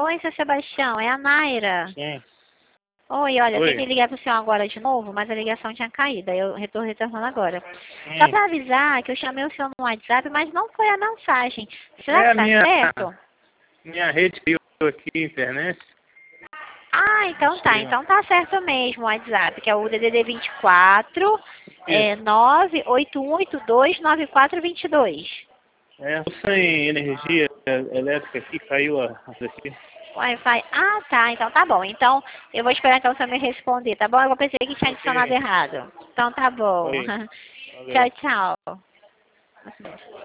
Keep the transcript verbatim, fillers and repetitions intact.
Oi, seu Sebastião, é a Naira. Sim. Oi, olha, eu Oi. tentei ligar pro senhor agora de novo, mas a ligação tinha caído, aí eu estou retornando agora. Só Hum. para avisar que eu chamei o senhor no WhatsApp, mas não foi a mensagem. Será É que a tá minha, certo? minha rede caiu aqui, internet. Ah, então tá, então tá certo mesmo o WhatsApp, que é o D D D vinte e quatro, é, Isso. nove oito um oito dois nove quatro dois dois. É, tô sem energia elétrica aqui, caiu a a daqui. Wi-Fi. Ah, tá. Então tá bom. Então eu vou esperar então você me responder, tá bom? Eu pensei que tinha adicionado Ok. errado. Então tá bom. Oi. Valeu. Tchau, tchau.